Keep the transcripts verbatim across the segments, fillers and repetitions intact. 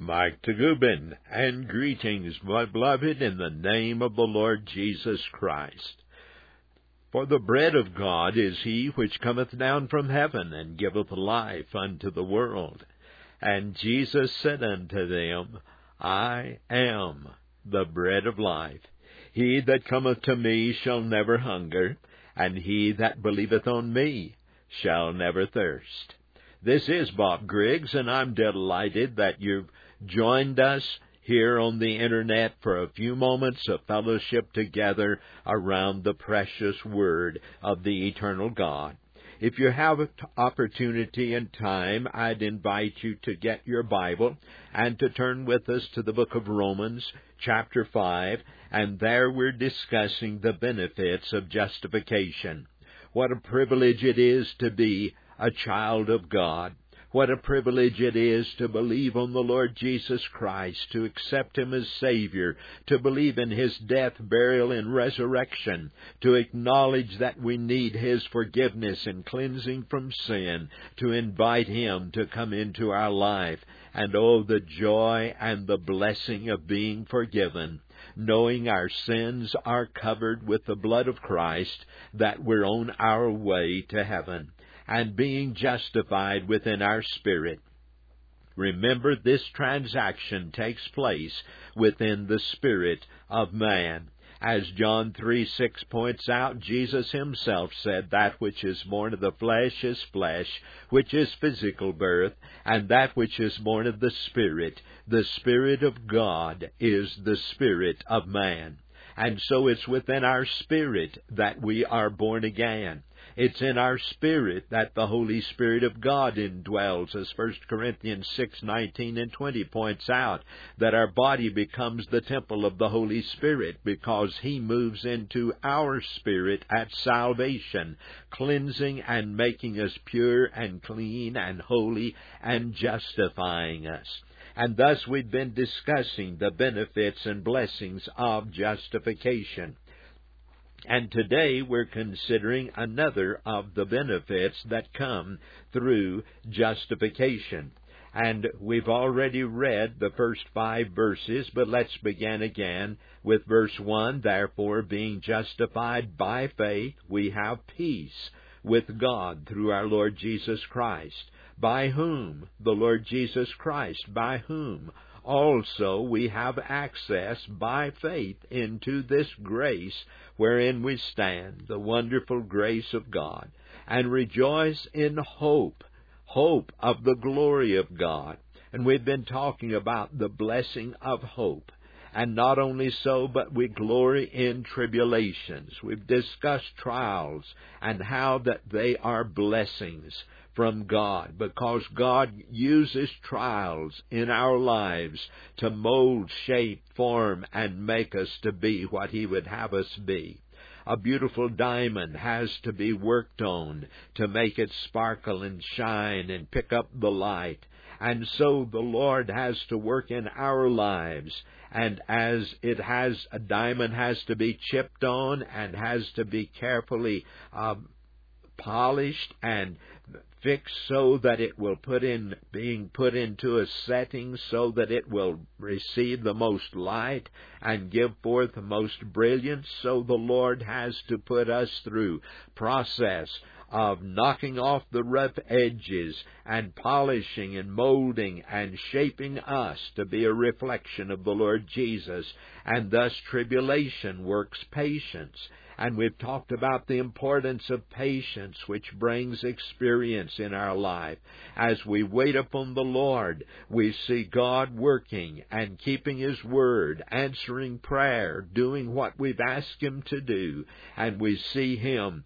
Mike Tagubin, and greetings, my beloved, in the name of the Lord Jesus Christ. For the bread of God is he which cometh down from heaven, and giveth life unto the world. And Jesus said unto them, I am the bread of life. He that cometh to me shall never hunger, and he that believeth on me shall never thirst. This is Bob Griggs, and I'm delighted that you've joined us here on the Internet for a few moments of fellowship together around the precious Word of the eternal God. If you have opportunity and time, I'd invite you to get your Bible and to turn with us to the book of Romans, chapter five, and there we're discussing the benefits of justification. What a privilege it is to be a child of God. What a privilege it is to believe on the Lord Jesus Christ, to accept Him as Savior, to believe in His death, burial, and resurrection, to acknowledge that we need His forgiveness and cleansing from sin, to invite Him to come into our life, and oh, the joy and the blessing of being forgiven, knowing our sins are covered with the blood of Christ, that we're on our way to heaven, and being justified within our spirit. Remember, this transaction takes place within the spirit of man. As John three six points out, Jesus Himself said, that which is born of the flesh is flesh, which is physical birth, and that which is born of the Spirit, the Spirit of God, is the spirit of man. And so it's within our spirit that we are born again. It's in our spirit that the Holy Spirit of God indwells, as First Corinthians six nineteen and twenty points out, that our body becomes the temple of the Holy Spirit because He moves into our spirit at salvation, cleansing and making us pure and clean and holy and justifying us. And thus we've been discussing the benefits and blessings of justification. And today we're considering another of the benefits that come through justification. And we've already read the first five verses, but let's begin again with verse one. Therefore, being justified by faith, we have peace with God through our Lord Jesus Christ. By whom? The Lord Jesus Christ. By whom? Also we have access by faith into this grace wherein we stand, the wonderful grace of God, and rejoice in hope, hope of the glory of God. And we've been talking about the blessing of hope. And not only so, but we glory in tribulations. We've discussed trials and how that they are blessings from God, because God uses trials in our lives to mold, shape, form, and make us to be what He would have us be. A beautiful diamond has to be worked on to make it sparkle and shine and pick up the light. And so the Lord has to work in our lives. And as it has, a diamond has to be chipped on and has to be carefully uh, polished and fixed so that it will put in, being put into a setting so that it will receive the most light and give forth the most brilliance. So the Lord has to put us through process of knocking off the rough edges and polishing and molding and shaping us to be a reflection of the Lord Jesus. And thus tribulation works patience. And we've talked about the importance of patience, which brings experience in our life. As we wait upon the Lord, we see God working and keeping His word, answering prayer, doing what we've asked Him to do. And we see Him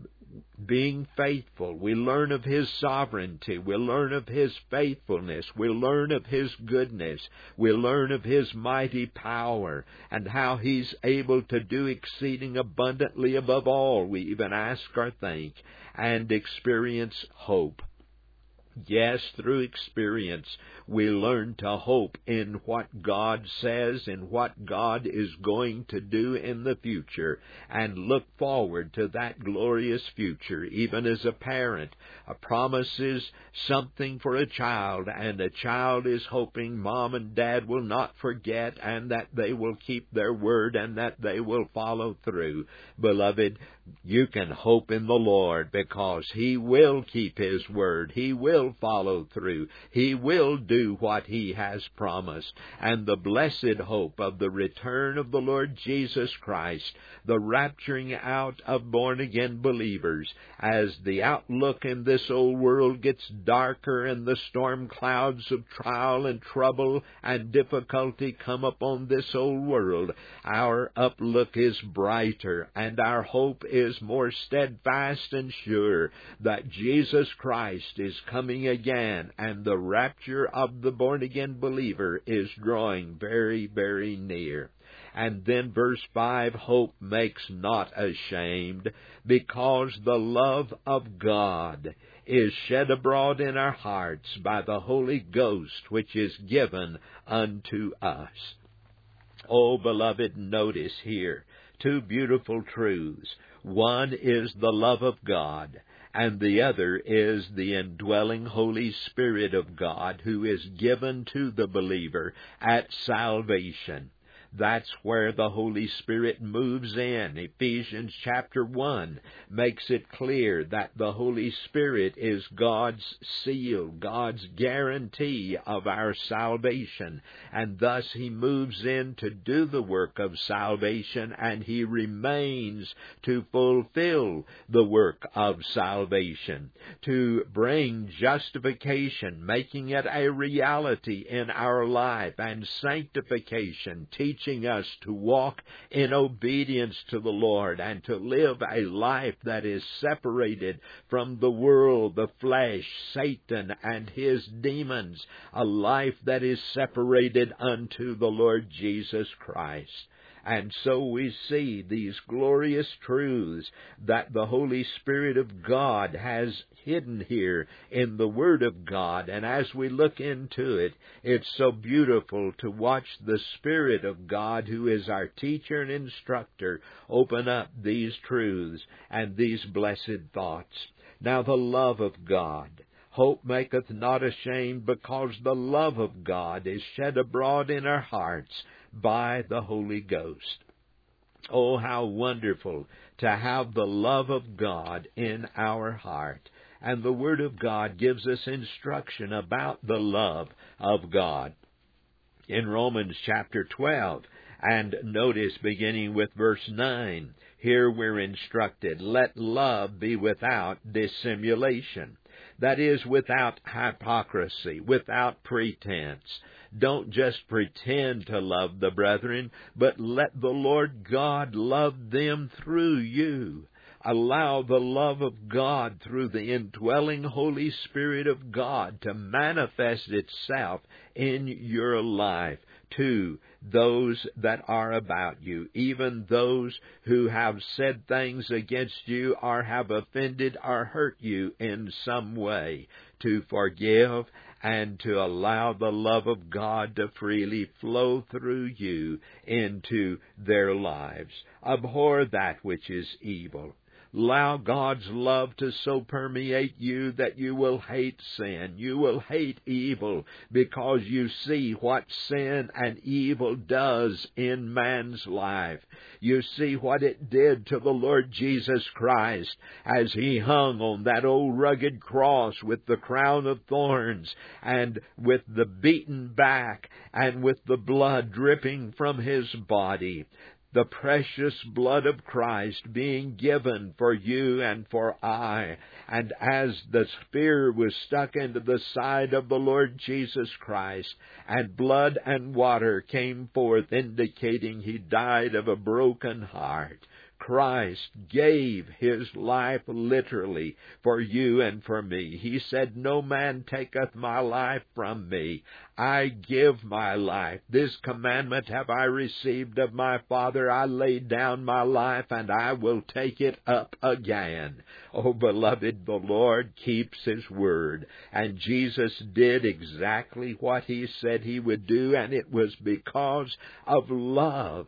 being faithful. We learn of His sovereignty. We learn of His faithfulness. We learn of His goodness. We learn of His mighty power and how He's able to do exceeding abundantly above all we even ask or think, and experience hope. Yes, through experience, we learn to hope in what God says and what God is going to do in the future, and look forward to that glorious future. Even as a parent, a promise is something for a child, and a child is hoping mom and dad will not forget, and that they will keep their word, and that they will follow through. Beloved, you can hope in the Lord, because He will keep His word. He will follow through. He will do what He has promised. And the blessed hope of the return of the Lord Jesus Christ, the rapturing out of born-again believers, as the outlook in this old world gets darker and the storm clouds of trial and trouble and difficulty come upon this old world, our outlook is brighter, and our hope is more steadfast and sure that Jesus Christ is coming again, and the rapture of the born-again believer is drawing very, very near. And then verse five, hope makes not ashamed, because the love of God is shed abroad in our hearts by the Holy Ghost, which is given unto us. Oh, beloved, notice here two beautiful truths. One is the love of God, and the other is the indwelling Holy Spirit of God, who is given to the believer at salvation. That's where the Holy Spirit moves in. Ephesians chapter one makes it clear that the Holy Spirit is God's seal, God's guarantee of our salvation. And thus He moves in to do the work of salvation, and He remains to fulfill the work of salvation, to bring justification, making it a reality in our life, and sanctification, teaching us to walk in obedience to the Lord and to live a life that is separated from the world, the flesh, Satan, and his demons, a life that is separated unto the Lord Jesus Christ. And so we see these glorious truths that the Holy Spirit of God has hidden here in the Word of God. And as we look into it, it's so beautiful to watch the Spirit of God, who is our teacher and instructor, open up these truths and these blessed thoughts. Now, the love of God. Hope maketh not ashamed, because the love of God is shed abroad in our hearts by the Holy Ghost. Oh, how wonderful to have the love of God in our heart. And the Word of God gives us instruction about the love of God. In Romans chapter twelve, and notice beginning with verse nine, here we're instructed, let love be without dissimulation. That is, without hypocrisy, without pretense. Don't just pretend to love the brethren, but let the Lord God love them through you. Allow the love of God through the indwelling Holy Spirit of God to manifest itself in your life to those that are about you, even those who have said things against you or have offended or hurt you in some way, to forgive and to allow the love of God to freely flow through you into their lives. Abhor that which is evil. Allow God's love to so permeate you that you will hate sin. You will hate evil, because you see what sin and evil does in man's life. You see what it did to the Lord Jesus Christ as He hung on that old rugged cross with the crown of thorns and with the beaten back and with the blood dripping from His body. The precious blood of Christ being given for you and for I. And as the spear was stuck into the side of the Lord Jesus Christ, and blood and water came forth indicating He died of a broken heart, Christ gave his life literally for you and for me. He said, "No man taketh my life from me. I give my life. This commandment have I received of my Father. I lay down my life, and I will take it up again." Oh, beloved, the Lord keeps his word. And Jesus did exactly what he said he would do, and it was because of love.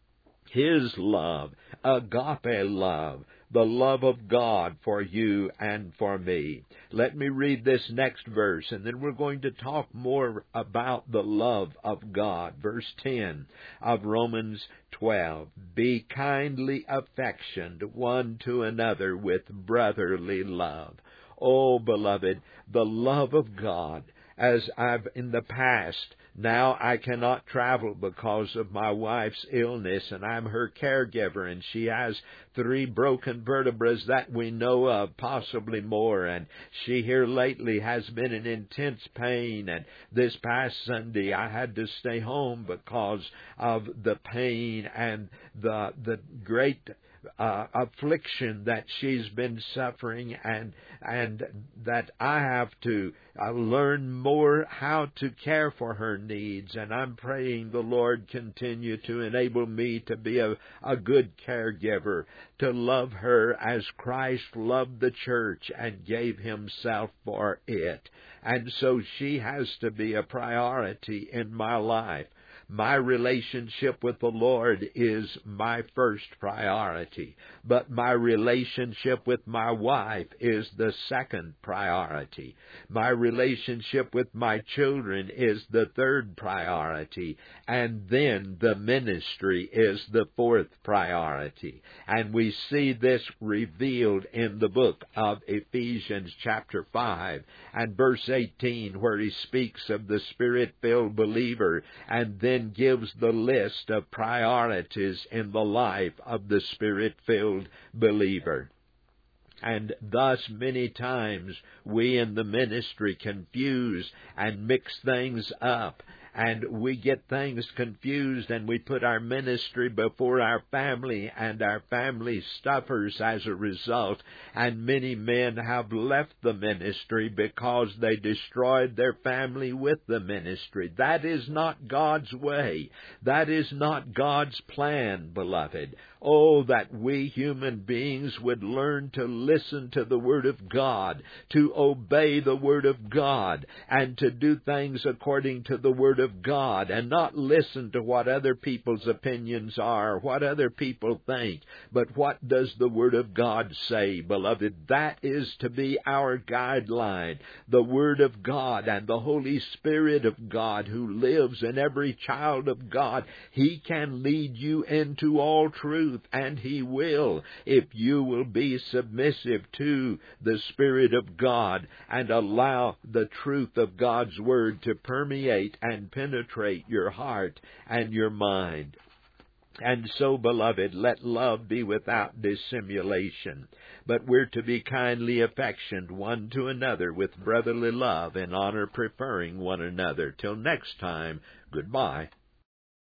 His love, agape love, the love of God for you and for me. Let me read this next verse, and then we're going to talk more about the love of God. Verse ten of Romans twelve. "Be kindly affectioned one to another with brotherly love." Oh, beloved, the love of God. As I've in the past, now I cannot travel because of my wife's illness, and I'm her caregiver, and she has three broken vertebrae that we know of, possibly more, and she here lately has been in intense pain, and this past Sunday I had to stay home because of the pain and the the great Uh, affliction that she's been suffering, and and that I have to uh, learn more how to care for her needs. And I'm praying the Lord continue to enable me to be a, a good caregiver, to love her as Christ loved the church and gave himself for it. And so she has to be a priority in my life. My relationship with the Lord is my first priority, but my relationship with my wife is the second priority. My relationship with my children is the third priority, and then the ministry is the fourth priority. And we see this revealed in the book of Ephesians chapter five and verse eighteen, where he speaks of the Spirit-filled believer, and then gives the list of priorities in the life of the Spirit-filled believer. And thus many times we in the ministry confuse and mix things up, and we get things confused, and we put our ministry before our family, and our family suffers as a result. And many men have left the ministry because they destroyed their family with the ministry. That is not God's way. That is not God's plan, beloved. Oh, that we human beings would learn to listen to the Word of God, to obey the Word of God, and to do things according to the Word of God, and not listen to what other people's opinions are, what other people think, but what does the Word of God say, beloved? That is to be our guideline. The Word of God and the Holy Spirit of God who lives in every child of God, He can lead you into all truth. And He will, if you will be submissive to the Spirit of God and allow the truth of God's Word to permeate and penetrate your heart and your mind. And so, beloved, let love be without dissimulation. But we're to be kindly affectioned one to another with brotherly love, in honor preferring one another. Till next time, goodbye.